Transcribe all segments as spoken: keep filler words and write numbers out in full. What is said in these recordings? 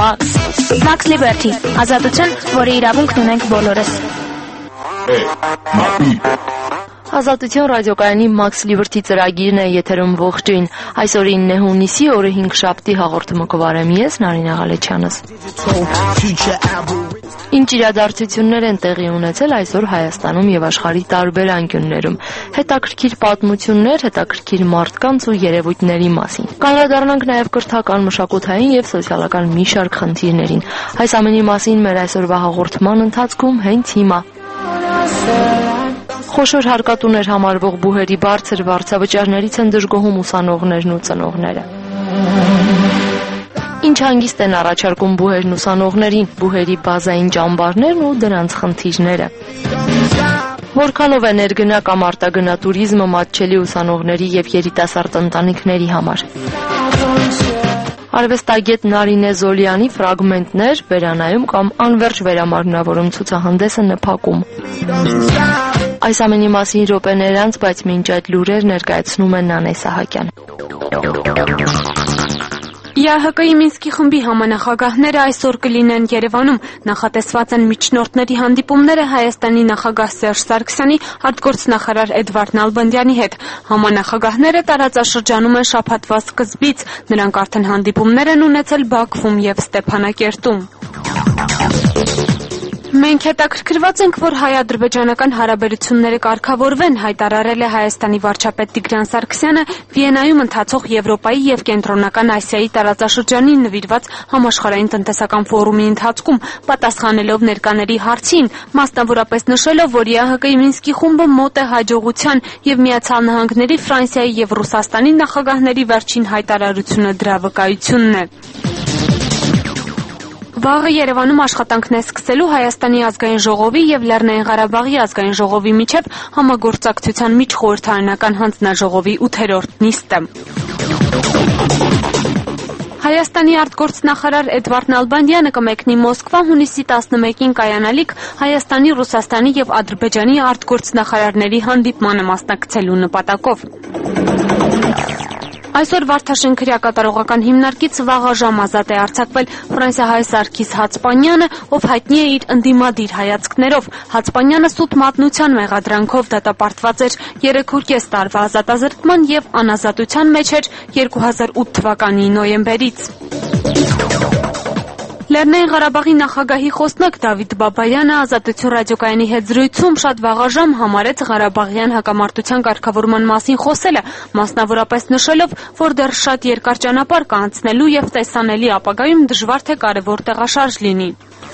Max Max Liberty ազատություն, որի իրավունքն ունենք բոլորս։ Ազատություն ռադիոկայանի Max Liberty ծրագիրն է եթերում ողջույն։ Այսօր ինը հունիսի օրը հինգշաբթի հաղորդումը կվարեմ ես, Նարինե Ղալեչյանս։ Ինչ իրադարձություններ են տեղի ունեցել այսօր Հայաստանում եւ աշխարհի տարբեր անկյուններում։ Հետաքրքիր պատմություններ, հետաքրքիր մարդկանց ու երևույթների մասին։ Կանդրադառնանք նաեւ կրթական, մշակութային եւ սոցիալական մի շարք խնդիրներին։ Այս ամենի մասին մեր այսօրվա հաղորդման ընթացքում հենց հիմա։ Խոշոր հարկատուներ համարվող բուհերի բարձր վարձավճարներից են դժգոհում ուսանողներն ու ծնողները։ Ինչ հանգիստ են առաջարկում բուհերն ուսանողներին, բուհերի բազային ճամբարներն ու դրանց խնդիրները։ Որքանով է ներգնա կամ արտագնա տուրիզմը մատչելի ուսանողների եւ երիտասարդ ընտանիքների համար։ Արվեստագետ Նարինե Զոլյանի ֆրագմենտներ վերանայում կամ անվերջ վերամարմնավորում ցուցահանդեսը նփակում։ Այս ամենի մասին րոպեներ անց, բայց մինչ այդ լուրեր ներկայացնում է Նանե Սահակյան։ ԵԱՀԿ-ի Մինսկի խմբի համանախագահները այսօր կլինեն Երևանում։ Նախատեսված են միջնորդների հանդիպումները Հայաստանի նախագահ Սերժ Սարգսյանի, արտգործնախարար Էդվարդ Նալբանդյանի հետ։ Համանախագահները տարածաշրջանում են շաբաթվա սկզբից։ Նրանք արդեն հանդիպումներ են ունեցել Բաքվում եւ Ստեփանակերտում։ Մենք հետաքրքրված ենք, որ հայ-ադրբեջանական հարաբերությունները կարգավորվեն, հայտարարել է Հայաստանի վարչապետ Տիգրան Սարգսյանը Վիեննայում ընթացող Եվրոպայի եւ Կենտրոնական Ասիայի տարածաշրջանին նվիրված համաշխարհային տնտեսական ֆորումի ընթացքում, պատասխանելով ներկաների հարցին, մասնավորապես նշելով, որ ԵԱՀԿ-ի Մինսկի խումբը մոտ է հաջողության եւ Միացյալ Նահանգների, Ֆրանսիայի եւ Ռուսաստանի նախագահների վերջին հայտարարությունը դրա վկայությունն է։ Վաղը Երևանում աշխատանքն է սկսելու Հայաստանի ազգային ժողովի եւ Լեռնային Ղարաբաղի ազգային ժողովի միջև համագործակցության միջխորհրդարանական հանձնաժողովի ութերորդ նիստը։ Հայաստանի արտգործնախարար Էդվարդ Նալբանդյանը կմեկնի Մոսկվա հունիսի տասնմեկին կայանալիք Հայաստանի, Ռուսաստանի եւ Ադրբեջանի արտգործնախարարների հանդիպմանը մասնակցելու նպատակով։ Այսօր Վարդաշեն քրեակատարողական հիմնարկից վաղաժամ ազատ է արձակվել ֆրանսիահայ Սարգիս Հացպանյանը, ով հայտնի է իր ընդդիմադիր հայացքներով։ Հացպանյանը սուտ մատնության մեղադրանքով դատապարտված էր երեք ու կես տարվա ազատազրկման եւ անազատության մեջ էր երկու հազար ութ թվականի նոյեմբերից։ Լեռնային Ղարաբաղի նախագահի խոսնակ Դավիթ Բաբայանը Ազատություն ռադիոկայանի հետ զրույցում շատ վաղաժամ համարեց Ղարաբաղյան հակամարտության կարգավորման մասին խոսելը, մասնավորապես նշելով, որ դեռ շատ երկար ճանապարհ կա անցնելու եւ տեսանելի ապագայում դժվար թե կարևոր տեղաշարժ լինի։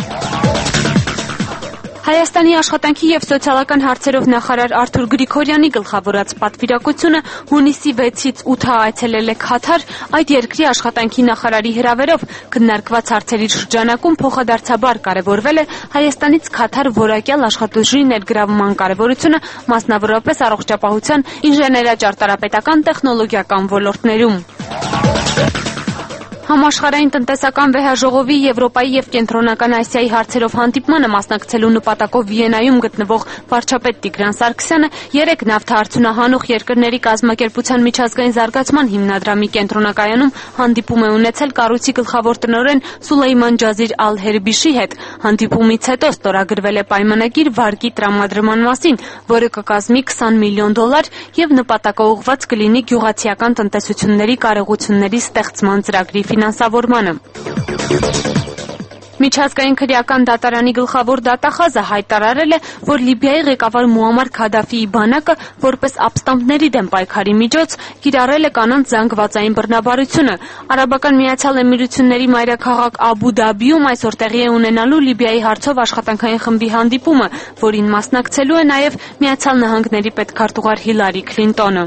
Հայաստանի աշխատանքի եւ սոցիալական հարցերով նախարար Արթուր Գրիգորյանի գլխավորած պատվիրակությունը հունիսի վեցից ութը այցելել է Քաթար, այդ երկրի աշխատանքի նախարարի հրավերով քննարկված հարցերի շրջանակում փոխադարձաբար կարևորվել է Հայաստանից Քաթար որակյալ աշխատուժի ներգրավման կարևորությունը, մասնավորապես առողջապահության, ինժեներաճարտարապետական, տեխնոլոգիական ոլորտներում։ Համաշխարհային տնտեսական վեհաժողովի Եվրոպայի եւ Կենտրոնական Ասիայի հարցերով հանդիպմանը մասնակցելու նպատակով Վիեննայում գտնվող վարչապետ Տիգրան Սարգսյանը երեք նավթարդյունահանող երկրների կազմակերպության միջազգային զարգացման հիմնադրամի կենտրոնակայանում հանդիպում է ունեցել կառույցի գլխավոր տնօրեն Սուլեյման Ջազիր Ալ-Հերբիշի հետ։ Հանդիպումից հետո ստորագրվել է պայմանագիր վարկի տրամադրման մասին, որը կկազմի քսան միլիոն դոլար եւ նպատակաուղղված կլինի գյուղացիական տնտեսությունների կարողությունների ստեղծման ծրագրի ֆինանսավորմանը։ Միջազգային քրեական դատարանի գլխավոր դատախազը հայտարարել է, որ Լիբիայի ղեկավար Մուամար Քադաֆիի բանակը որպես ապստամբների դեմ պայքարի միջոց կիրառել է կանանց զանգվածային բռնաբարությունը։ Արաբական Միացյալ Էմիրությունների մայրաքաղաք Աբու Դաբիում այսօր տեղի է ունենալու Լիբիայի հարցով աշխատանքային խմբի հանդիպումը, որին մասնակցելու է նաև Միացյալ Նահանգների պետքարտուղար Հիլարի Քլինտոնը։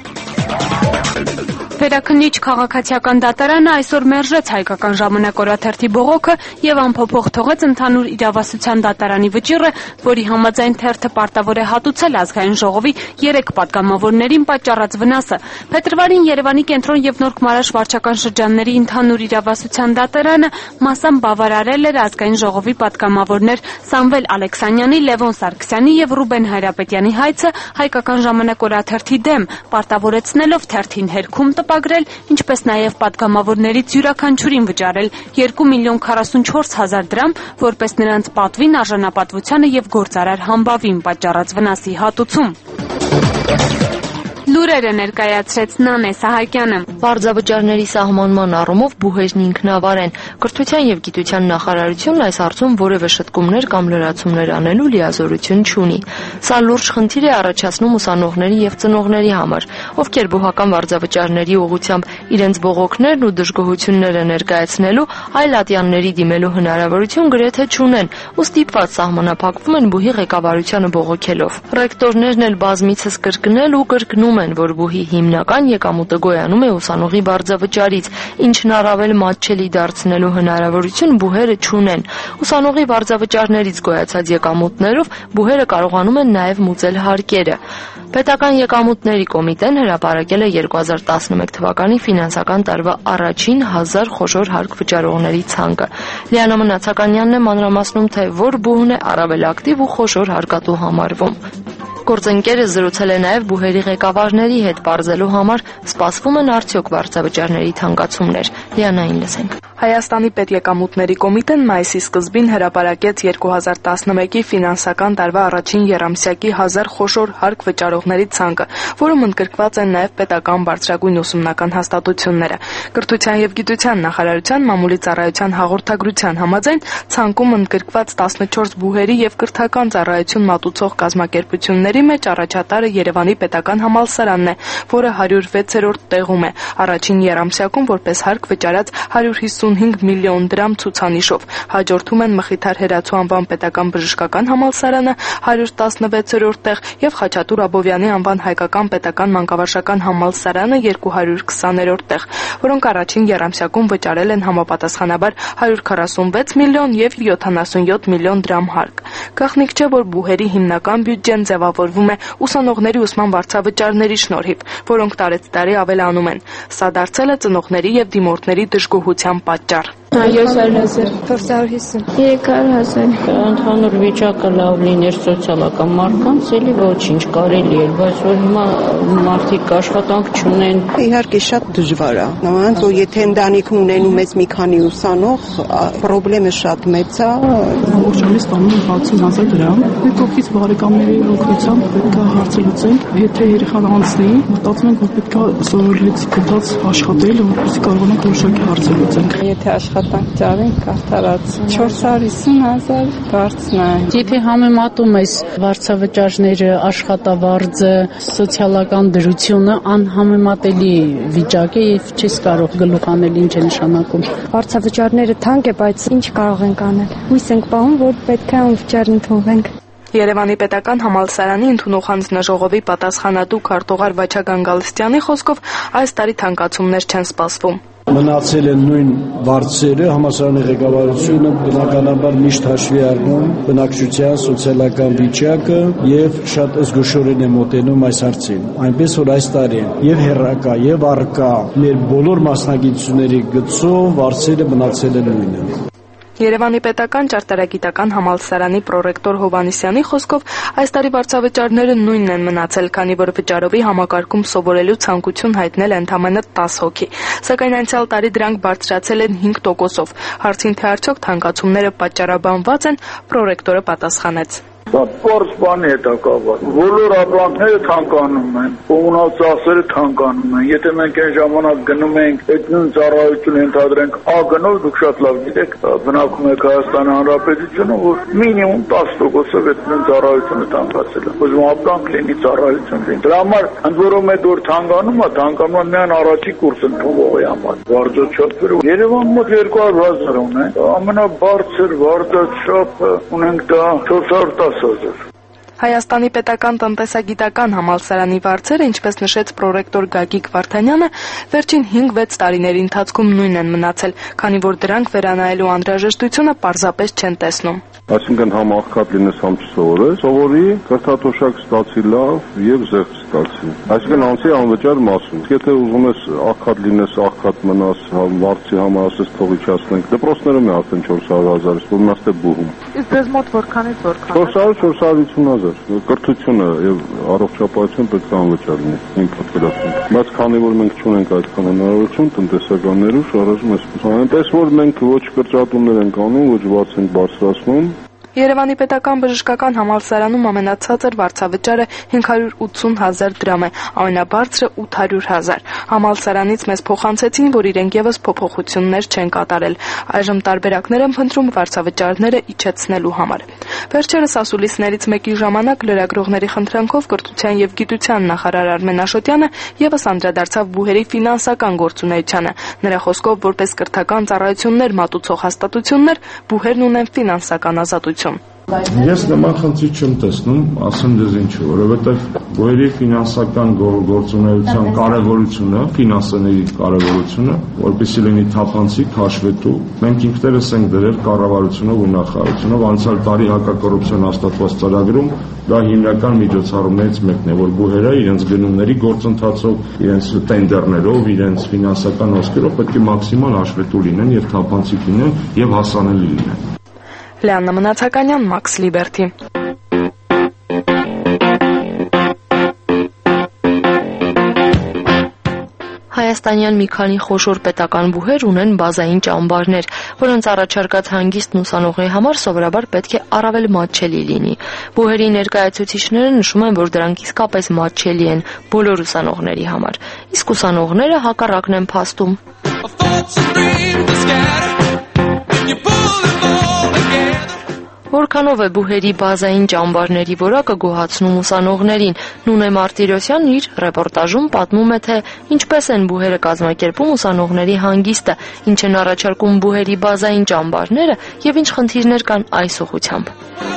Վերաքննիչ քաղաքացիական դատարանը այսօր մերժեց Հայկական ժամանակ օրաթերթի բողոքը եւ ամփոփող թողեց ընդհանուր իրավասության դատարանի վճիռը, որի համաձայն թերթը պարտավոր է հատուցել ազգային ժողովի երեք պատգամավորներին պատճառած վնասը։ Փետրվարին Երևանի կենտրոն եւ Նոր Քմարաշ վարչական շրջանների ընդհանուր իրավասության դատարանը մասամբ բավարարել էր ազգային ժողովի պատգամավորներ Սամվել Ալեքսանյանի, Լևոն Սարգսյանի եւ Ռուբեն Հայրապետյանի հայցը Հայկական ժամանակ օրաթերթի դեմ, պարտավորեցնելով թերթին հերքում տպագրել, ինչպես նաև պատգամավորներից յուրաքանչյուրին վճարել երկու միլիոն քառասունչորս հազար դրամ, որպես նրանց պատվին, արժանապատվությանը և գործարար համբավին պատճառած վնասի հատուցում։ Լուրերը ներկայացրեց Նանե Սահակյանը։ Վարձավճարների սահմանման առումով բուհերն ինքնավար են։ Կրթության և գիտության նախարարությունն այս հարցում որևէ շտկումներ կամ լրացումներ անելու լիազորություն չունի։ Սա լուրջ խնդիր է առաջացնում ուսանողների և ծնողների համար, ովքեր բուհական վարձավճարների ուղղությամբ իրենց բողոքներն ու դժգոհությունները ներկայացնելու, այլ ատյանների դիմելու հնարավորություն գրեթե չունեն, ու ստիպված սահմանափակվում են բուհի ղեկավարությանը բողոքելով։ Ռեկտորներն էլ բազմիցս կրկնել ու կրկնում են, որ բուհի հիմնական եկամուտը գոյանում է ուսանողի վարձավճարից, ինչն առավել մատչելի դարձնելու հնարավորություն բուհերը չունեն։ Ուսանողի վարձավճարներից գոյացած եկամուտներով բուհերը կարողանում են նաև մուծել հարկերը։ Պետական եկամուտների կոմիտեն հրապարակել է երկու հազար տասնմեկ թվականի ֆինանսական տարվա առաջին հազար խոշոր հարկ վճարողների ցանկը։ Լիանա Մնացականյանն է մանրամասնում, թե որ բուհն է առավել ակտիվ ու խոշոր հարկատու համարվում։ Գործընկերը զրուցել է նաև բուհերի ղեկավարների հետ, պարզելու համար սպասվում են արդյոք վարձավճարների թանկացումներ։ Լիանային լսենք։ Հայաստանի պետեկամուտների կոմիտեն մայիսի սկզբին հրապարակեց երկու հազար տասնմեկի ֆինանսական տարվա առաջին եռամսյակի հազար խոշոր հարկ վճարողների ցանկը, որում ընդգրկված են նաև պետական բարձրագույն ուսումնական հաստատությունները։ Կրթության և գիտության նախարարության մամուլի ծառայության հաղորդագրության համաձայն ցանկում ընդգրկված տասնչորս բուհերի և կրթական ծառայություն մատուցող կազմակերպությունների մեջ առաջատարը Երևանի պետական համալսարանն է, որը հարյուր վեցերորդ տեղում է, առաջին եռամսյակում որպես հարկ վճարած հարյուր հիսունհինգ միլիոն դրամ ցուցանիշով։ Հաջորդում են Մխիթար Հերացու անվան պետական բժշկական համալսարանը հարյուր տասնվեցերորդ տեղ և Խաչատուր Աբովյանի անվան հայկական պետական մանկավարժական համալսարանը երկու հարյուր քսաներորդ տեղ, որոնք առաջին եռամսյակում վճարել են համապատասխանաբար հարյուր քառասունվեց միլիոն և յոթանասունյոթ միլիոն դրամ հարկ։ Գաղտնիք չէ, որ բուհերի հիմնական բյուջեն ձևավորվում է ուսանողների ուսման վարձավճարների շնորհիվ, որոնք տարեցտարի ավելանում են։ Սա դարձել է ծնողների և դիմորդների դժգոհության պատճառ։ յոթ հազար չորս հարյուր հիսուն երեք հարյուր հազար Ընդհանուր վիճակը լավ լիներ սոցիալական մարդկանց, էլի ոչինչ կարելի էր, բայց որ հիմա մարդիկ աշխատանք չունեն։ Իհարկե շատ դժվար է։ Նույնիսկ որ եթե ընտանիքում ունենում ես մի քանի ուսանող, խնդրեմը շատ մեծ է։ Ամբողջովին ստանում եմ վաթսուն հազար դրամ։ Մեր կողքից բարեկամների օգնությամբ պետք է հարցը լուծենք։ Եթե երեխան անցնի, մտածում ենք, որ պետք է սովորելիցի գտած աշխատել, որպեսզի կարողանանք որոշակի հարցը լուծենք։ Եթե աշխատանք ճարենք, արդարաց չորս հարյուր հիսուն հազար բարձն է։ Եթե համեմատում ես վարձավճարները, աշխատավարձը, սոցիալական դրությունը, անհամեմատելի վիճակ է եւ չես կարող գլուխ անել ինչ է նշանակում։ Վարձավճարները թանկ է, բայց ինչ կարող ենք անել։ Հույս ենք պահում, որ պետք է անվճար ընդունվենք։ Երևանի պետական համալսարանի ընդունող հանձնաժողովի պատասխանատու քարտուղար Վաչագան Գալստյանի խոսքով այս տարի թանկացումներ չեն սպասվում։ Մնացել են նույն վարձերը, համալսարանի ղեկավարությունը բնականաբար միշտ հաշվի առնում բնակչության սոցիալական վիճակը եւ շատ զգուշորեն է մոտենում այս հարցին։ Այնպես որ այս տարի եւ հերրակա եւ առկա մեր բոլոր մասնագիտությունների գծով վարձերը մնացել են նույնը։ Երևանի պետական ճարտարագիտական համալսարանի պրոռեկտոր Հովհաննիսյանի խոսքով այս տարի վարձավճարները նույնն են մնացել, քանի որ վճարովի համակարգում սովորելու ցանկություն հայտնել է ընդամենը տասը հոգի, սակայն անցյալ տարի դրանք բարձրացել են հինգ տոկոսով։ Հարցին թե արդյոք թանկացումները պատճառաբանված են, պրոռեկտորը պատասխանեց. Դա պարզ բանի է տակավար։ Բոլոր ապրանքները թանկանում են, կոմունալ ծախսերը թանկանում են։ Եթե մենք այն ժամանակ գնում ենք, այդ նույն ծառայությունը ընդհանրենք A գնով, դուք շատ լավ գիտեք, բնակվում եք Հայաստանի Հանրապետությունում, որ մինիմում տասը տոկոսով այդ նույն ծառայությունը թանկացել է։ Ուզում ապրանք լինի, ծառայություն լինի։ Դրա համար ընդ որում այդ որ թանկանում է, թանկանում է միայն առաջի կուրս ընդունողի համար։ Վարձաչափը Երևան մոտ երկու հարյուր հազար ունեն։ Ամենաբարձր վարձաչափը ունենք դա չորս հարյուր տասը Հայաստանի պետական տնտեսագիտական համալսարանի վարձերը, ինչպես նշեց պրոռեկտոր Գագիկ Վարդանյանը, վերջին հինգ-վեց տարիների ընթացքում նույնն են մնացել, քանի որ դրանք վերանայելու անհրաժեշտությունը պարզապես չեն տեսնում։ Այսինքն համ աղքատ լինես, համ չսովորես, սովորի, կրթաթոշակ ստացի լավ եւ զեղչ ստացի։ Այսինքն անցի անվճար մասում։ Եթե ուզում ես աղքատ լինես, աղքատ մնաս, վարձի համար ասես թողի չասնենք, դպրոցներում է արդեն չորս հարյուր հազար, որ մնաս թե բուհում։ Իսկ ձեզ մոտ որքանից որքան։ չորս հարյուր չորս հարյուր ութսուն հազար։ Կրթությունը եւ առողջապահություն պետք է անվճար լինի իմ պատկերացմամբ։ Բայց քանի որ մենք չունենք այդքան հնարավորություն տնտեսականներով շարժում էս։ Այնպես որ մենք ոչ կրճատումներ ենք անում, ոչ բաց ենք բարձրացնում։ Երևանի պետական բժշկական համալսարանում ամենացածր վարձավճարը հինգ հարյուր ութսուն հազար դրամ է, ամենաբարձրը ութ հարյուր հազար։ Համալսարանից մեզ փոխանցեցին, որ իրենք եւս փոփոխություններ չեն կատարել։ Այժմ տարբերակներ են փնտրում վարձավճարները իջեցնելու համար։ Վերջերս ասուլիսներից մեկի ժամանակ լրագրողների խնդրանքով կրթության եւ գիտության նախարար Արմեն Աշոտյանը եւս անդրադարձավ բուհերի ֆինանսական գործունեությանը։ Նրա խոսքով, որպես կրթական ծառայություններ մատուցող հաստատություններ, բուհերն ունեն ֆինանսական ազատություն։ Ես նման խնդիր չեմ տեսնում, ասեմ դες ինչու, որովհետև բուհերի ֆինանսական գործունեության կարևորությունը, ֆինանսների կարևորությունը, որպեսզի լինի թափանցիկ, հաշվետու, մենք ինքներս ենք դրել կառավարությունով ու նախարարությունով անցյալ տարի հակակոռուպցիոն հաստատված ծրագրում, դա հիմնական միջոցառումներից մեկն է, որ բուհերը իրենց գնումների գործընթացով, իրենց տենդերներով, իրենց ֆինանսական հոսքերով պետք է մաքսիմալ հաշվետու լինեն եւ թափանցիկ լինեն եւ հասանելի լինեն։ Լիաննա Մնացականյան, Մաքս Լիբերթի։ Հայաստանյան մի քանի խոշոր պետական բուհեր ունեն բազային ճամբարներ, որոնց առաջարկած հանգիստն ուսանողի համար սովորաբար պետք է առավել մատչելի լինի։ Բուհերի ներկայացուցիչները նշում են, որ դրանք իսկապես մատչելի են բոլոր ուսանողների համար, իսկ ուսանողները հակառակն են փաստում։ Որքանով է բուհերի բազային ճամբարների որակը գոհացնում ուսանողներին։ Նունե Մարտիրոսյանն իր ռեպորտաժում պատմում է, թե ինչպես են բուհերը կազմակերպում ուսանողների հանգիստը, ինչ են առաջարկում բուհերի բազային ճամբարները եւ ինչ խնդիրներ կան այս ուղղությամբ։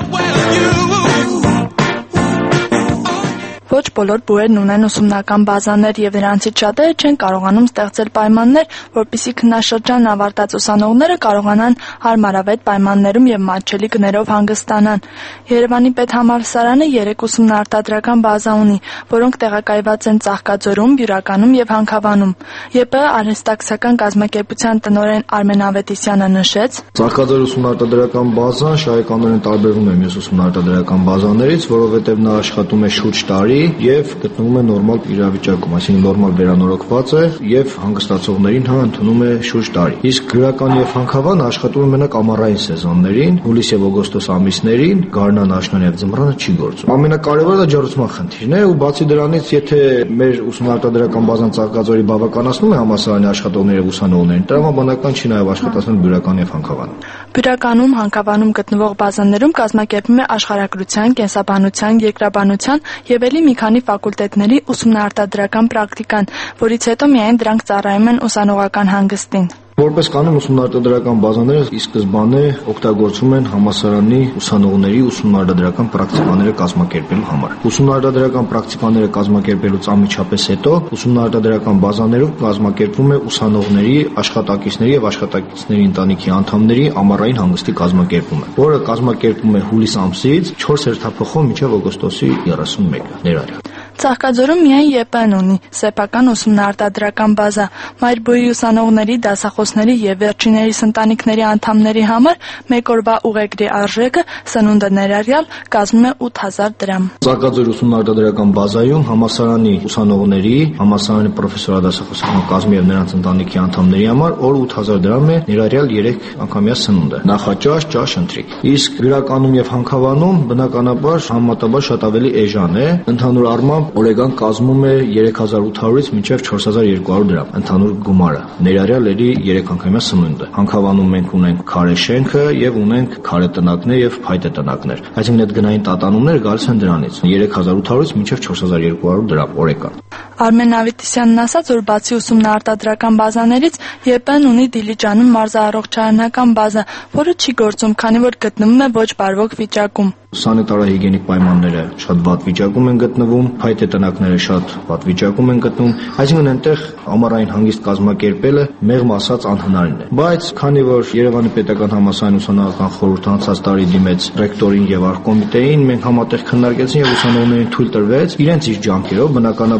Ոչ բոլոր բուհերն ունեն ուսումնական բազաներ եւ նրանցից շատերը չեն կարողանում ստեղծել պայմաններ, որպեսզի քննաշրջանն ավարտած ուսանողները կարողանան հարմարավետ պայմաններում եւ մատչելի գներով հանգստանան։ Երևանի պետհամալսարանը երեք ուսումնարտադրական բազա ունի, որոնք տեղակայված են Ծաղկաձորում, Բյուրականում եւ Հանքավանում։ ԵՊ արհեստակցական կազմակերպության տնօրեն Արմեն Ավետիսյանը նշեց. Ծաղկաձոր ուսումնարտադրական բազան շահեկանորեն տարբերվում է մյուս ուսումնարտադրական բազաներից, որովհետեւ նա աշխատում է շուրջ տարի եւ գտնվում է նորմալ իրավիճակում, այսինքն նորմալ վերանորոգված է եւ հանգստացողներին հա ընդունում է շուրջ տարի։ Իսկ Գրական եւ Հանքավան աշխատում է մենակ ամառային սեզոններին, հուլիս եւ օգոստոս ամիսներին, գարնան, աշնան եւ ձմռանը չի գործում։ Ամենակարևորը դա ջրուցման խնդիրն է ու բացի դրանից, եթե մեր ուսումնարտադրական բազան Ծաղկաձորի բավականացնում է համալսարանի աշխատողների եւ ուսանողներին, տրամաբանական չի նաեւ աշխատացնել Բյուրական եւ Հանքավանում։ Բյուրականում, Հանքավանում գտնվող բազաներում կազմակերպվում է աշխարհագրության, կենսաբանության, երկրաբանության եւ ելի մի քանի ֆակուլտետների ուսումնարտադրական պրակտիկան, որից հետո միայն դրանք ծառայում են ուսանողական հանգստին։ Որպես կանոն ուսումնարտադրական բազաները ի սկզբանե օգտագործվում են համալսարանի ուսանողների ուսումնարտադրական պրակտիկաները կազմակերպելու համար։ Ուսումնարտադրական պրակտիկաները կազմակերպելուց անմիջապես հետո ուսումնարտադրական բազաներում կազմակերպվում է ուսանողների, աշխատակիցների եւ աշխատակիցների ընտանիքի անդամների ամառային հանգստի կազմակերպումը, որը կազմակերպվում է հուլիս ամսից չորս հերթափոխով մինչև օգոստոսի երեսունմեկը ներառյալ։ Ծաղկաձորում միայն ԵՊ-ն ունի սեփական ուսումնարտադրական բազա։ Մայրբույի ուսանողների, դասախոսների եւ վերջիններիս ընտանիքների անդամների համար մեկ օրվա ուղեգրի արժեքը սնունդը ներառյալ կազմում է ութ հազար դրամ։ Ծաղկաձոր ուսումնարտադրական բազայում համալսարանի ուսանողների, համալսարանի պրոֆեսորադասախոսական կազմի եւ նրանց ընտանիքի անդամների համար օր ութ հազար դրամ է ներառյալ երեք անգամյա սնունդը, նախաճաշ, ճաշ, ընթրիք։ Իսկ Գրականում եւ Հանքավանում բնականաբար համեմատաբար շատ ավելի էժան է, ընդհանուր առմամբ օրեգան կազմում է երեք հազար ութ հարյուրից մինչև չորս հազար երկու հարյուր դրամ ընդհանուր գումարը, ներառյալ էլի երեք անգամյա սնունդը։ Հանքավանում մենք ունենք քարե շենքը եւ ունենք քարե տնակներ եւ փայտե տնակներ։ Այսինքն այդ գնային տատանումները գալիս են դրանից երեք հազար ութ հարյուրից մինչև չորս հազար երկու հարյուր դրամ օրեկան։ Արմեն Ավետիսյանն ասաց, որ բացի ուսումնարտադրական բազաներից ԵՊ-ն ունի Դիլիջանում մարզաառողջարանական բազա, որը չի գործում, քանի որ գտնվում է ոչ բարվոք վիճակում։ Սանիտարահիգիենիկ պայմանները շատ վատ վիճակում են գտնվում, փայտե տնակները շատ վատ վիճակում են գտնվում, այսինքն այնտեղ ամառային հանգիստ կազմակերպելը մեղմ ասած անհնարին է։ Բայց քանի որ Երևանի պետական համալսարանի ուսանողական խորհուրդը անցած տարի դիմեց ռեկտորին եւ արխկոմիտեին, մենք համատեղ քննարկեցին եւ ուսանողներին թույլ տրվեց իրենց իր ջանքերով, բնականաբար համալսարանի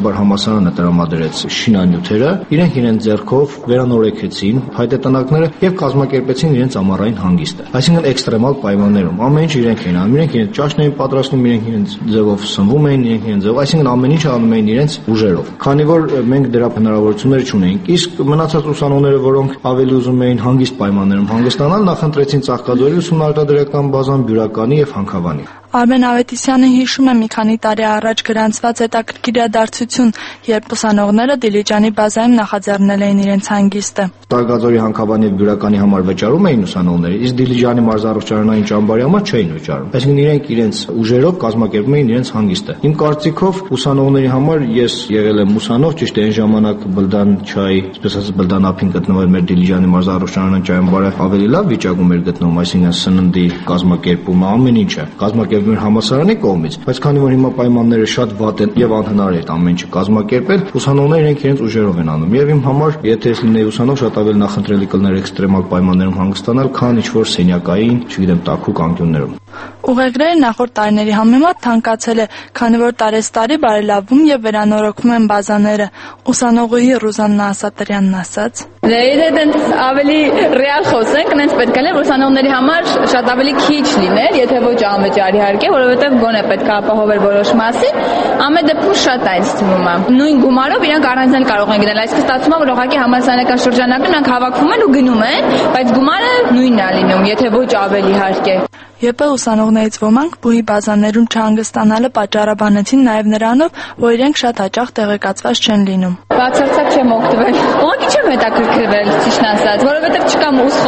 համալսարանը տրամադրեց շինանյութերը, իրենք իրենց ձեռքով վերանորոգեցին փայտետանակները եւ կազմակերպեցին իրենց ամառային հանգիստը։ Այսինքն էքստրեմալ պայմաններում ամեն ինչ իրենք էին անում, իրենք իրենց ճաշն էին պատրաստում, իրենք իրենց ձևով սնվում էին, իրենք իրենց ձևով, այսինքն ամեն ինչ անում էին իրենց ուժերով։ Քանի որ մենք դրա հնարավորություններ չունեինք, իսկ մնացած ուսանողները, որոնք ավելի ուզում էին հանգիստ պայմաններում հանգստանալ, նախընտրեցին Ծաղկաձորի ուսումնարդարական բազան, Բյուրականի եւ Հանքավանի։ Արմեն Ավետիսյանը հիշում է մի քանի տարի առաջ գրանցված հետաքրքիր իրադարձություն, երբ ուսանողները Դիլիջանի բազայում նախաձեռնել էին իրենց հանգիստը։ Ծաղկաձորի, Հանքավանի եւ Բյուրականի համար վճարում էին ուսանողները, իսկ Դիլիջանի մարզառողջարանային ճամբարի համար չէին վճարում։ Այսինքն իրենք իրենց ուժերով կազմակերպում էին իրենց հանգիստը։ Իմ կարծիքով ուսանողների համար ես եղել եմ ուսանող, ճիշտ է, այն ժամանակ Բլդան չայ, այսպես ասած Բլդան ափին գտնվող մեր Դիլիջանի մարզառողջարանային ճամբարը ավելի լավ վիճակում էր գտնվում, այսինքն սննդի կազմակերպումը, ամեն ինչը կազմակերպում էր համալսարանի կողմից, բայց քանի որ հիմա պայմանները շատ վատ են եւ անհնար է ամեն ինչը կազմակերպել, ուսանողները իրենք իրենց ուժերով են անում։ Եվ իմ համար, եթե ես լինեի ուսանող, շատ ավելի նախընտրելի կլներ էքստրեմալ պայմաններում հանգստանալ, քան ինչ-որ սենյակային, չգիտեմ, տաքուկ անկյուններում։ Ուղեգրերը նախորդ տարիների համեմատ թանկացել է, քանի որ տարեստարի բարելավում եւ վերանորոգվում են բազաները։ Ուսանողուհի Ռուզաննա Ասատրյանն ասաց. Դե իրենց ավելի ռեալ խոսենք, նենց պետք է լինի ուսանողների համար շատ ավելի քիչ լիներ, եթե ոչ անվճար իհարկե, որովհետեւ գոնե պետք է ապահովել որոշ մասի, ամեն դեպքում շատ է ինձ թվում է։ Նույն գումարով իրանք առանձին կարող են գնել, այսինքն ստացվում է, որ ուղղակի համալսարանական շրջանակում նրանք հավաքվում են ու գնում են, բայց գումարը նույնն է լինում, եթե ոչ ավելի իհարկե։ ԵՊ ուսանողներից ոմանք բուհի բազաներում չհանգստանալը պատճառաբանեցին նաև նրանով, որ իրենք շատ հաճախ տեղեկացված չեն լինում։ Բացարձակ չեմ օգտվել։ Ուղղակի չեմ հետաքրքրվել, ճիշտն ասած, որովհետև չկամ ուսխորհուրդում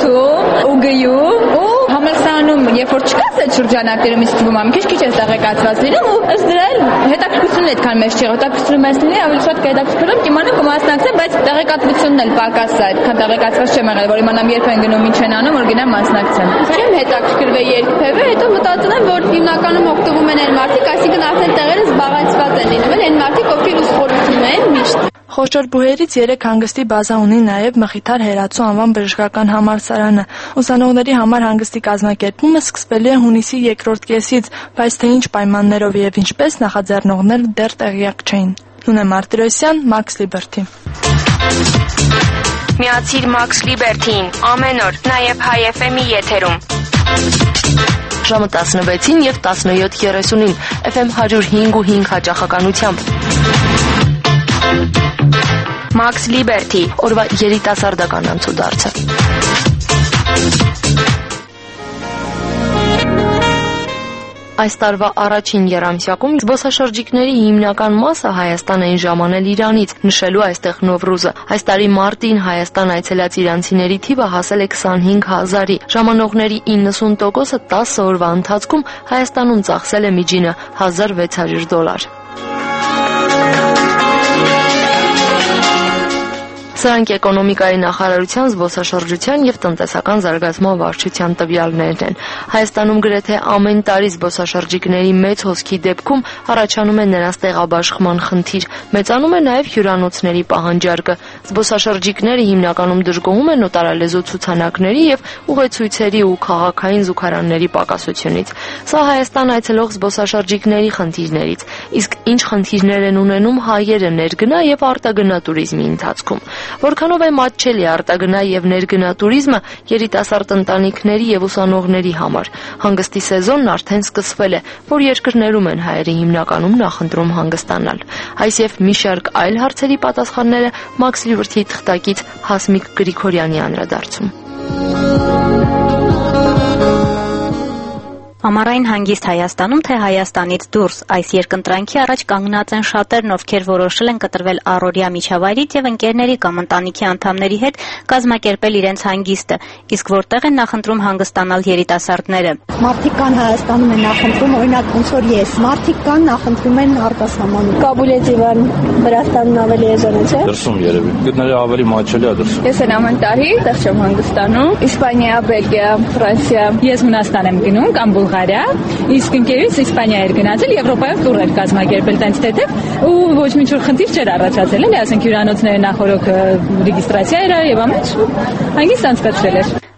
ու գյուղ ու համալսարանում, երբ որ չկա այդ շրջանակներում ինձ թվում է, մի քիչ քիչ է տեղեկացված լինում ու ըստ դրա հետաքրքրությունն այդքան մեծ չի, հետաքրքրությունը մեծ լինի, ավելի շատ կհետաքրքրեմ, կիմանամ կմասնակցեմ, բայց տեղեկատվությունն էլ պակաս է, այդքան տեղեկացված չեմ եղել, որ իմանամ երբ են գնում, ինչ են անում, որ գնամ մասնակցեմ։ Չեմ հետաքրքրվել երբևէ, հետո մտածում եմ, որ հիմնականում օգտվում են այն մարդիկ, այսինքն արդեն տեղերը զբաղեցված են լինում, այն մարդիկ, ովքեր ուսխորհրդում են միշտ։ Խոշոր բուհերից երեք հանգստի բազա ունի նաև Մխիթար Հերացու անվան բժշկական համալսարանը։ Ուսանողների համար հանգստի կազմակերպումը սկսվելու է հունիսի երկրորդ կեսից, բայց թե ինչ պայմաններով եւ ինչպես նախաձեռնողները դեռ տեղյակ չէին։ Նունե Մարտիրոսյան, Max Liberty։ Միացիր Max Liberty-ին ամեն օր, նաև Հայ էֆ էմ-ի եթերում։ Ժամը տասնվեցին եւ տասնյոթ երեսունին էֆ էմ հարյուր հինգ ու հինգ հաճախականությամբ։ Max Liberty, օրվա երիտասարդական անցուդարձը։ Այս տարվա առաջին եռամսյակում զբոսաշրջիկների հիմնական մասը Հայաստան էին ժամանել Իրանից, նշելու այստեղ Նովրուզը։ Այս տարի մարտին Հայաստան այցելած իրանցիների թիվը հասել է քսանհինգ հազարի։ Ժամանողների իննսուն տոկոսը տասը օրվա ընթացքում Հայաստանում ծախսել է միջինը հազար վեց հարյուր դոլար։ Սրանք էկոնոմիկայի նախարարության զբոսաշրջության եւ տնտեսական զարգացման վարչության տվյալներն են։ Հայաստանում գրեթե ամեն տարի զբոսաշրջիկների մեծ հոսքի դեպքում առաջանում է նրանց տեղաբաշխման խնդիր, մեծանում է նաեւ հյուրանոցների պահանջարկը։ Զբոսաշրջիկները հիմնականում դժգոհում են օտարալեզու ցուցանակների եւ ուղեցույցերի ու քաղաքային զուգարանների պակասությունից։ Սա Հայաստան այցելող զբոսաշրջիկների խնդիրներից, իսկ ինչ խնդիրներ են ունենում հայերը ներգնա եւ արտագնա туриզմի ընթացքում։ Որքանով է մատչելի արտագնա եւ ներգնա туриզմը երիտասարդ ընտանիքների եւ ուսանողների համար։ Հանգստի սեզոնն արդեն սկսվել է, որ երկրներում են հայերը հիմնականում նախընտրում հանգստանալ։ Այս եւ մի շարք այլ հարցերի պատասխանները Max Liberty-ի թղթակից Հասմիկ Գրիգորյանի անդրադարձում։ Ամառային հանգիստ Հայաստանում, թե Հայաստանից դուրս, այս երկընտրանքի առաջ կանգնած են շատերն, ովքեր որոշել են կտրվել առօրյա միջավայրից եւ ընկերների կամ ընտանիքի անդամների հետ կազմակերպել իրենց հանգիստը, իսկ որտեղ են նախընտրում հանգստանալ երիտասարդները։ Մարդիկ կան Հայաստանում են նախընտրում, օրինակ ոնց որ ես, մարդիկ կան նախընտրում են արտասահմանում։ Կաբուլից Իվան, Վրաստանն ավելի էժան է, չէ՞։ Դրսում երևի։ Գտնելի ավելի մատչելի է դրսում։ Ես եմ ամեն տարի դեռ չեմ հանգստանում։ Իսպանիա, Բելգիա, Ֆրանսիա։ Ես Հունաստան եմ գնում կամ Բուլղարիա, իսկ ընկերուս Իսպանիա էր գնացել, Եվրոպայով տուր էր կազմակերպել տենց թեթև ու ոչ մի ինչ-որ խնդիր չէր առաջացել, էլի ասենք հյուրանոցները նախորոք ռեգիստրացիա էր եւ ամեն ինչ հանգիստ անցկացրել էր։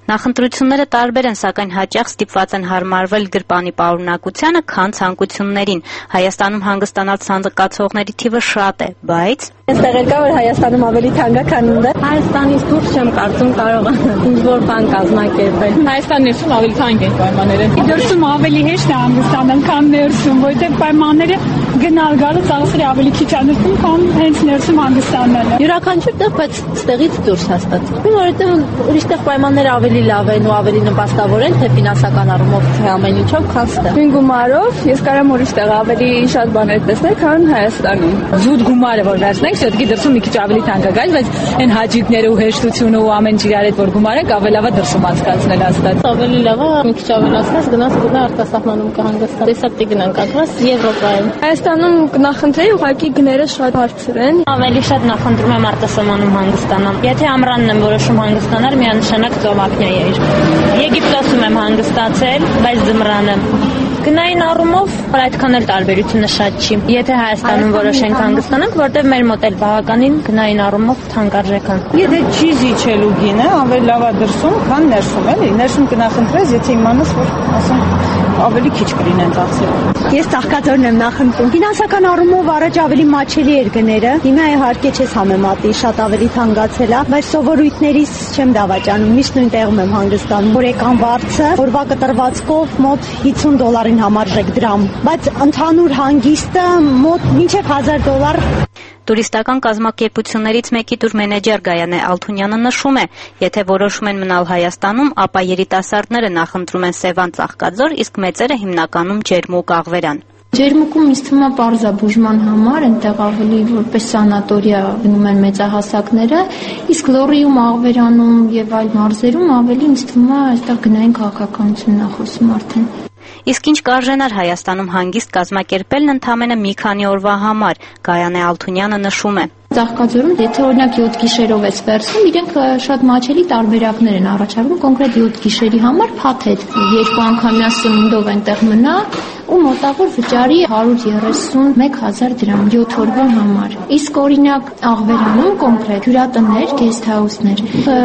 Նախընտրությունները տարբեր են, սակայն հաճախ ստիպված են հարմարվել գրպանի պարունակությանը, քան ցանկություններին։ Հայաստանում հանգստանալ ցանկացողների թիվը շատ է, բայց Այստեղ կա որ Հայաստանում ավելի թանկ է, քան ունդը։ Հայաստանից դուրս չեմ կարծում կարողանամ ինչ-որ բան կազմակերպել։ Հայաստանի ներսում ավելի թանկ են պայմանները։ Դրսում ավելի հեշտ է հանգստանալ, քան ներսում, որտեղ պայմանները գնալ գալու ծախսերը ավելի քիչ են նշում, քան հենց ներսում հանգստանալը։ Յուրաքանչյուր տեղ, բայց ստեղից դուրս հաստատ։ Որովհետև ուրիշտեղ պայմանները ավելի լավ են ու ավելի նպաստավոր են, թե ֆինանսական առումով, թե ամեն ինչով, քան ստեղ։ Նույն գումարով ես կարամ ուրիշտեղ ավելի շատ բաներ տեսնել, քան Հայաստանում։ Զուտ գումարը որ վերցնենք, շուտի դրսում մի քիչ ավելի թանկ է գալ, բայց այն հաճույքները ու հեշտությունը ու ամեն ինչ իրար հետ որ գումարենք, ավելի լավ է դրսում անցկացնել հաստատ։ Ավելի լավ է մի քիչ ավելացնես, գնաս գնա արտասահմանում կհանգստանաս։ Տեսակտի գնանք ակրաս Եվրոպայում։ Հայաստանում կնախընտրեի ուղղակի գները շատ բարձր են։ Ավելի շատ նախընտրում եմ արտասահմանում հանգստանալ։ Եթե ամռանն եմ որոշում հանգստանալ, միանշանակ ծովափնյա էր։ Եգիպտոսում եմ հանգստացել, բայց ձմռանը գնային առումով այդքան էլ տարբերությունը շատ չի։ Եթե Հայաստանում որոշենք հանգստանանք, որտեղ մեր մոտ էլ բավականին գնային առումով թանկարժեք են։ Եթե չի զիջելու գինը, ավելի լավ է դրսում, քան ներսում, էլի։ Ներսում կնախընտրես, եթե իմանաս, որ ասենք ավելի քիչ կլինեն ծախսերը։ Ես ծաղկաձորն եմ նախընտրում։ Ֆինանսական առումով առաջ ավելի մաչելի էր գները։ Հիմա իհարկե չես համեմատի, շատ ավելի թանկացել է, բայց սովորույթներից չեմ դավաճանում, միշտ նույն տեղում եմ հանգստանում։ Օրեկան վարձը օրվա կտրվածքով մոտ հիսուն դոլարին համարժեք դրամ, բայց ընդհանուր հանգիստը մոտ մինչև հազար դոլար։ Տուրիստական կազմակերպություններից մեկի տուրմենեջեր Գայանե Ալթունյանը նշում է, եթե որոշում են մնալ Հայաստանում, ապա երիտասարդները նախընտրում են Սևան Ծաղկաձոր, իսկ մեծերը հիմնականում Ջերմուկ Աղվերան։ Ջերմուկում ինձ թվում է պարզաբուժման համար, այնտեղ ավելի որպես սանատորիա գնում են մեծահասակները, իսկ Լոռիում, Աղվերանում եւ այլ մարզերում ավելի ինձ թվում է այստեղ գնային քաղաքականությունն է խոսում արդեն։ Իսկ ինչ կարժենար Հայաստանում հանգիստ կազմակերպելն ընդամենը մի քանի օրվա համար, Գայանե Ալթունյանը նշում է։ Ծաղկաձորում, եթե օրինակ յոթ գիշերով ես վերցնում, իրենք շատ մաչելի տարբերակներ են առաջարկում կոնկրետ յոթ գիշերի համար փաթեթ, երկու անգամյա սնունդով այնտեղ մնա ու մոտավոր վճարի հարյուր երեսունմեկ հազար դրամ յոթ օրվա համար։ Իսկ օրինակ Աղվերանում կոնկրետ հյուրատներ, guest house-ներ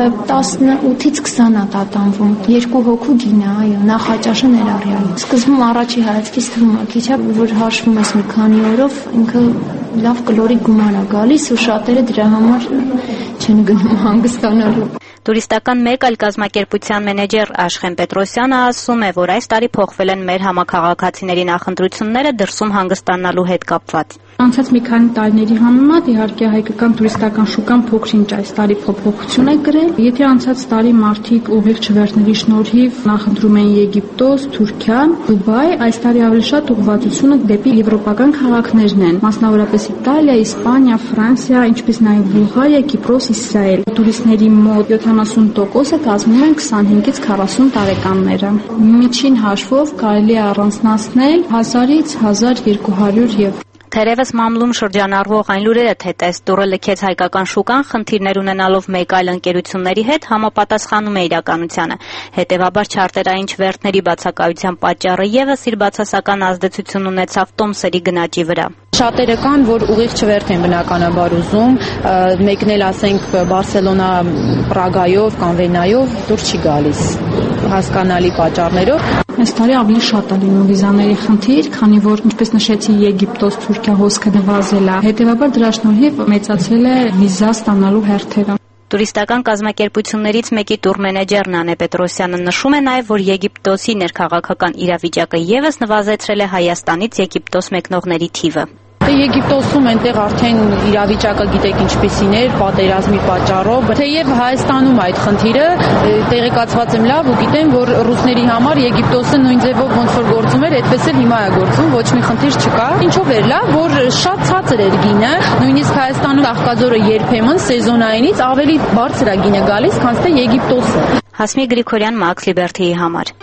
տասնութից քսան է տատանվում, երկու հոգու գինը, այո, նախաճաշը ներառյալ։ Սկզբում առաջի հայացքից թվում է քիչ է, որ հաշվում ես մի քանի օրով, ինքը լավ կլորի գումար է գալիս ու շատերը դրա համար չեն գնում հանգստանալու։ Տուրիստական մեկ այլ կազմակերպության մենեջեր Աշխեն Պետրոսյանը ասում է, որ այս տարի փոխվել են մեր համաքաղաքացիների նախընտրությունները դրսում հանգստանալու հետ կապված։ Անցած մի քանի տարիների համեմատ իհարկե հայկական տուրիստական շուկան փոքր-ինչ այս տարի փոփոխություն է կրել։ Եթե անցած տարի մարդիկ ուղիղ չվերթների շնորհիվ նախընտրում են Եգիպտոս, Թուրքիա, Դուբայ, այս տարի ավելի շատ ուղղվածությունը դեպի եվրոպական քաղաքներն են, մասնավորապես Իտալիա, Իսպանիա, Ֆրանսիա, ինչպես նաև Բուլղարիա, Կիպրոս, Իսրայել։ Տուրիստների մոտ յոթանասուն տոկոսը կազմում են քսանհինգից քառասուն տարեկանները։ Միջին հաշվով կարելի է առանձնացնել հազարից հազար երկու հարյուր եվրո։ Թերևս մամլում շրջանառվող այն լուրերը, թե տեստուրը լքեց հայկական շուկան, խնդիրներ ունենալով մեկ այլ ընկերությունների հետ, համապատասխանում է իրականությանը։ Հետևաբար չարտերային չվերթների բացակայության պատճառը ևս իր բացասական ազդեցություն ունեցավ տոմսերի գնաճի վրա։ Շատերը կան, որ ուղիղ չվերթ են բնականաբար ուզում, մեկն էլ ասենք Բարսելոնա, Պրագայով կամ Վենայով դուր չի գալիս հասկանալի պատճառներով։ Այս տարի ավելի շատ է լինում վիզաների խնդիր, քանի որ ինչպես նշեցի Եգիպտոս, Թուրքիա հոսքը նվազել է։ Հետևաբար դրա շնորհիվ մեծացել է վիզա ստանալու հերթերը։ Տուրիստական կազմակերպություններից մեկի տուրմենեջերն Անե Պետրոսյանը նշում է նաև, որ Եգիպտոսի ներքաղաքական իրավիճակը ևս նվազեցրել է Հայաստանից Եգիպտոս մեկնողների թիվը։ Եգիպտոսում այնտեղ արդեն իրավիճակը գիտեք ինչպեսին էր, պատերազմի պատճառով, թեև Հայաստանում այդ խնդիրը տեղեկացված եմ լավ ու գիտեմ, որ ռուսների համար Եգիպտոսը նույն ձևով ոնց որ գործում էր, այդպես էլ հիմա է գործում, ոչ մի խնդիր չկա։ Ինչով էր լավ, որ շատ ցածր էր գինը, նույնիսկ Հայաստանում Ծաղկաձորը երբեմն սեզոնայինից ավելի բարձր է գինը գալիս, քան թե Եգիպտոսը։ Հասմիկ Գրիգորյան, Մաքս Լիբերթիի համար։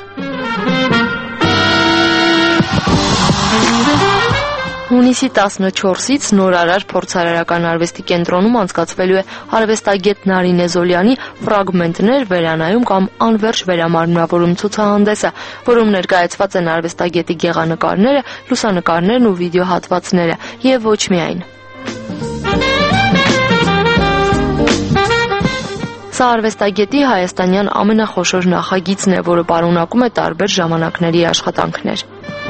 Հունիսի տասնչորսից նորարար փորձարարական արվեստի կենտրոնում անցկացվելու է արվեստագետ Նարինե Զոլյանի «Ֆրագմենտներ, վերանայում կամ անվերջ վերամարմնավորում» ցուցահանդեսը, որում ներկայացված են արվեստագետի գեղանկարները, լուսանկարներն ու վիդեոհատվածները, եւ ոչ միայն։ Սա արվեստագետի հայաստանյան ամենախոշոր նախագիծն է, որը պարունակում է տարբեր ժամանակների աշխատանքներ։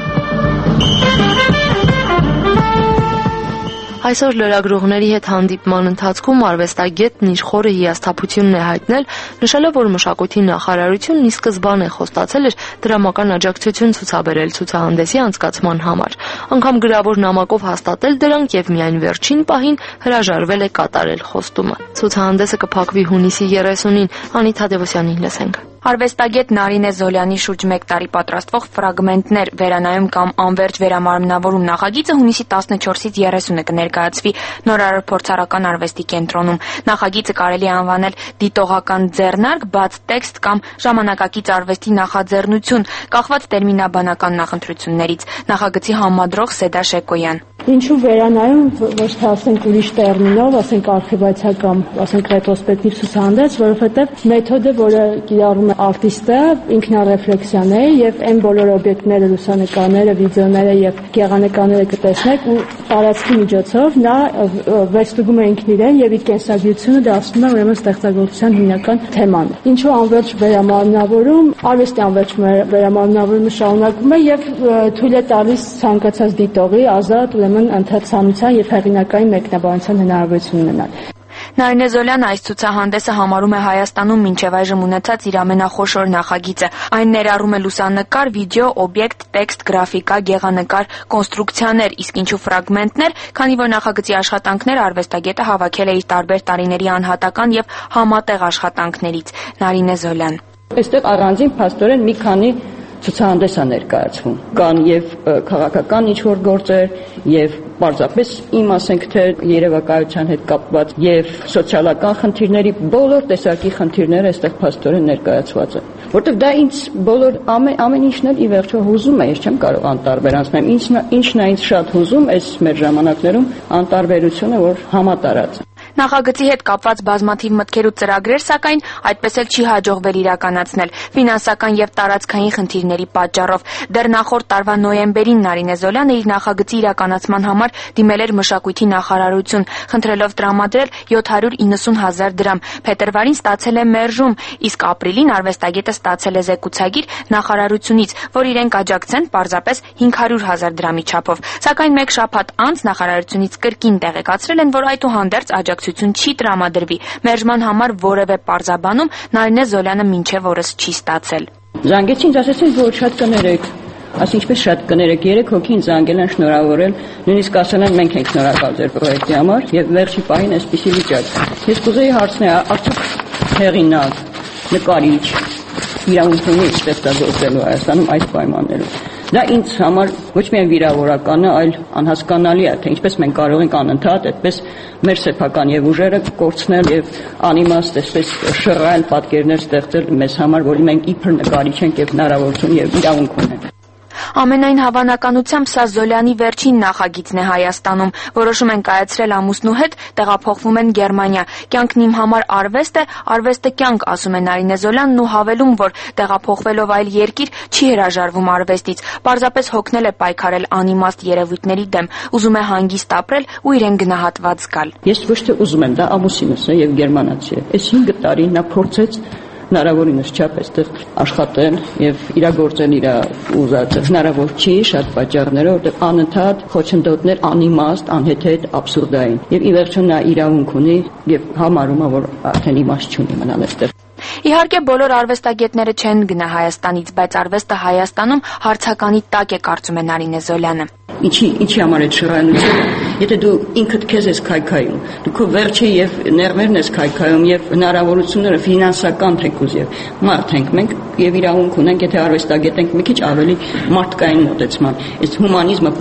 Այսօր լրագրողների հետ հանդիպման ընթացքում արվեստագետն իր խորը հիասթափությունն է հայտնել, նշելով, որ մշակույթի նախարարությունն ի սկզբանե խոստացել էր դրամական աջակցություն ցուցաբերել ցուցահանդեսի անցկացման համար, անգամ գրավոր նամակով հաստատել դրանք եւ միայն վերջին պահին հրաժարվել է կատարել խոստումը։ Ցուցահանդեսը կփակվի հունիսի երեսունին, Անի Թադևոսյանին լսենք։ Արվեստագետ Նարինե Զոլյանի շուրջ մեկ տարի պատրաստվող ֆրագմենտներ վերանայում կամ անվերջ վերամարմնավորում նախագիծը հունիսի տասնչորսից երեսունը կներկայացվի Նորարար փորձարարական արվեստի կենտրոնում։ Նախագիծը կարելի է անվանել դիտողական ձեռնարկ, բաց տեքստ կամ ժամանակակից արվեստի նախաձեռնություն, կախված տերմինաբանական նախընտրություններից։ Նախագծի համադրող Սեդա Շեկոյան։ Ինչու վերանայում, ոչ թե ասենք ուրիշ տերմինով, ասենք արխիվացիական, ասենք ռետրոսպեկտիվ ցուցահանդես, որովհետև մեթոդը, որը կիրառում է արտիստը, ինքնարեֆլեքսիան է եւ այն բոլոր օբյեկտները, լուսանկարները, վիդեոները եւ գեղանկարները կտեսնեք ու տարածքի միջոցով նա վերստուգում է ինքն իրեն եւ իր կենսագրությունը դարձնում է ուրեմն ստեղծագործության հիմնական թեման։ Ինչու անվերջ վերամարմնավորում, արվեստի անվերջ վերամարմնավորումը շարունակվում է եւ թույլ է տալիս ցանկացած դիտողի ազատ ուրեմն ընթերցանության եւ հեղինակային մեկնաբանության հնարավորություն ունենալ։ Նարինե Զոլյանը այս ցուցահանդեսը համարում է Հայաստանում մինչև այժմ ունեցած իր ամենախոշոր նախագիծը։ Այն ներառում է լուսանկար, վիդեո, օբյեկտ, տեքստ, գրաֆիկա, գեղանկար, կոնստրուկցիաներ, իսկ ինչու ֆրագմենտներ, քանի որ նախագծի աշխատանքները արվեստագետը հավաքել է իր տարբեր տարիների անհատական եւ համատեղ աշխատանքներից։ Նարինե Զոլյան։ Այստեղ առանձին փաստորեն մի քանի ցուցահանդես է ներկայացվում։ Կան եւ քաղաքական ինչ-որ գործեր, եւ պարզապես իմ ասենք թե երևակայության հետ կապված եւ սոցիալական խնդիրների բոլոր տեսակի խնդիրները այստեղ փաստորեն ներկայացված են։ Որտեւ դա ինձ բոլոր ամեն ամեն ինչն էլ ի վերջո հուզում է, ես չեմ կարող անտարբեր անցնել։ Ինչն ինչն է ինձ շատ հուզում այս մեր ժամանակներում անտարբերությունը, որ համատարած է։ Նախագծի հետ կապված բազմաթիվ մտքեր ու ծրագրեր, սակայն այդպես էլ չի հաջողվել իրականացնել ֆինանսական եւ տարածքային խնդիրների պատճառով։ Դեռ նախորդ տարվա նոյեմբերին Նարինե Զոլյանը իր նախագծի իրականացման համար դիմել էր մշակույթի նախարարություն, խնդրելով տրամադրել յոթ հարյուր իննսուն հազար դրամ։ Փետրվարին ստացել է մերժում, իսկ ապրիլին արվեստագետը ստացել է զեկուցագիր նախարարությունից, որ իրենք աջակցեն պարզապես հինգ հարյուր հազար դրամի չափով։ Սակայն մեկ շաբաթ անց նախարարությունից կրկին տեղեկացրել են, որ այդուհանդերձ աջակցություն չի տրամադրվի։ Մերժման համար որևէ պարզաբանում Նարինե Զոլյանը մինչև օրս չի ստացել։ Զանգեցին, ասեցին, որ շատ կներեք, ասի ինչպես շատ կներեք, երեք հոգի ինձ զանգել են շնորհավորել, նույնիսկ ասել են մենք ենք շնորհակալ ձեր պրոյեկտի համար եւ վերջի պահին այսպիսի վիճակ։ Ես կուզեի հարցնել, արդյոք հեղինակ, նկարիչ իրավունք ունի ստեղծագործելու Հայաստանում այս պայմաններում։ Դա ինձ համար ոչ միայն վիրավորական է, այլ անհասկանալի է, թե ինչպես մենք կարող ենք անընդհատ այդպես մեր սեփական եւ ուժերը կորցնել եւ անիմաստ այսպես շռայլ պատկերներ ստեղծել մեզ համար, որի մենք իբր նկարիչ ենք եւ հնարավորություն եւ իրավունք ունենք։ Ամենայն հավանականությամբ սա Զոլյանի վերջին նախագիծն է Հայաստանում։ Որոշում են կայացրել ամուսնու հետ, տեղափոխվում են Գերմանիա։ Կյանքն իմ համար արվեստ է, արվեստը կյանք, ասում է Նարինե Զոլյանն ու հավելում, որ տեղափոխվելով այլ երկիր չի հրաժարվում արվեստից, պարզապես հոգնել է պայքարել անիմաստ երևույթների դեմ, ուզում է հանգիստ ապրել ու իրեն գնահատված զգալ։ Ես ոչ թե ուզում եմ, դա ամուսինս է եւ գերմանացի է։ Այս հինգ տարի նա փորձեց հնարավորինս չափ այստեղ աշխատել եւ իրագործել իր ուզածը։ Հնարավոր չի շատ պատճառներով, որտեղ անընդհատ խոչընդոտներ անիմաստ, անհեթեթ, աբսուրդային։ Եվ ի վերջո նա իրավունք ունի եւ համարում է, որ արդեն իմաստ չունի մնալ այստեղ։ Իհարկե բոլոր արվեստագետները չեն գնա Հայաստանից, բայց արվեստը Հայաստանում հարցականի տակ է, կարծում է Նարինե Զոլյանը։ Ինչի ինչի համար այդ շռայլությունը, եթե դու ինքդ քեզ ես քայքայում, դու քո վերջը եւ ներվերն ես քայքայում եւ հնարավորությունները ֆինանսական թեկուզ եւ մարդ ենք մենք եւ իրավունք ունենք, եթե արվեստագետ ենք մի քիչ ավելի մարդկային մոտեցման։ Այս հումանիզմը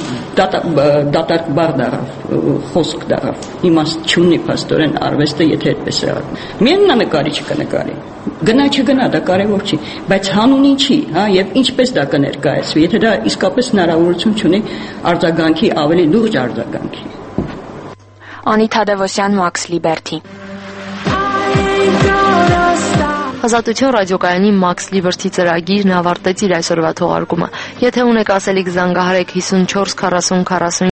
դատարկ բառ դառավ, խոսք դառավ։ Իմաստ չունի փաստորեն արվեստը, եթե այդպես է արվում։ Միայն նա նկարիչը կնկարի։ Գնա չգնա դա կարևոր չի, բայց հանունի չի, հա, եւ ինչպես դա կներկայացվի, եթե դա իսկապես հնարավորություն չունի արձագանքի, ավելի լուրջ արձագանքի։ Անի Թադևոսյան, Max Liberty։ Ազատություն ռադիոկայանի Max Liberty ծրագիրն ավարտեց իր այսօրվա թողարկումը։ Եթե ունեք ասելիք, զանգահարեք հիսուն չորս քառասուն քառասուն